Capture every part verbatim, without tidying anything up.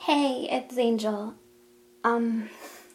Hey, it's Angel. Um,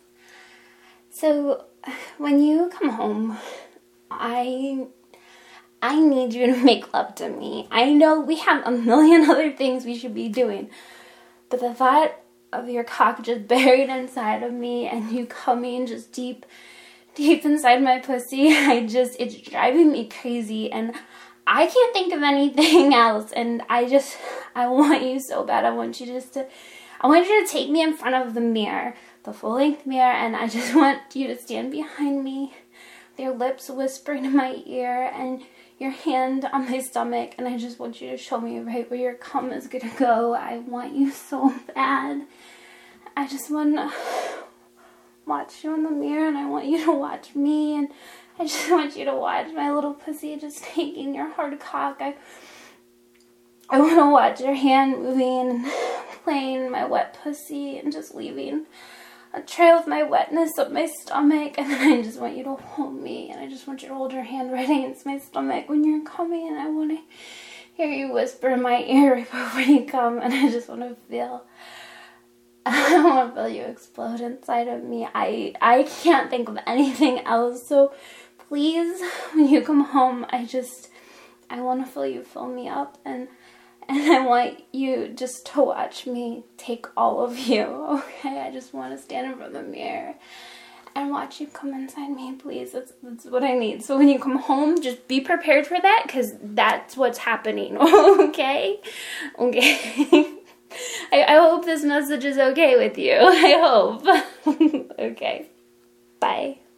so when you come home, I I need you to make love to me. I know we have a million other things we should be doing, but the thought of your cock just buried inside of me and you coming just deep, deep inside my pussy, I just, it's driving me crazy and I can't think of anything else. And I just, I want you so bad. I want you just to, I want you to take me in front of the mirror, the full-length mirror, and I just want you to stand behind me, with your lips whispering in my ear and your hand on my stomach, and I just want you to show me right where your cum is gonna go. I want you so bad. I just want to watch you in the mirror, and I want you to watch me, and I just want you to watch my little pussy just taking your hard cock. I, I want to watch your hand moving and playing my wet pussy and just leaving a trail of my wetness up my stomach, and then I just want you to hold me, and I just want you to hold your hand right against my stomach when you're coming, and I want to hear you whisper in my ear right before you come, and I just want to feel, I want to feel you explode inside of me. I, I can't think of anything else, so please, when you come home, I just, I want to feel you fill me up, and And I want you just to watch me take all of you, okay? I just want to stand in front of the mirror and watch you come inside me, please. That's, that's what I need. So when you come home, just be prepared for that, because that's what's happening, okay? Okay. I, I hope this message is okay with you. I hope. Okay. Bye.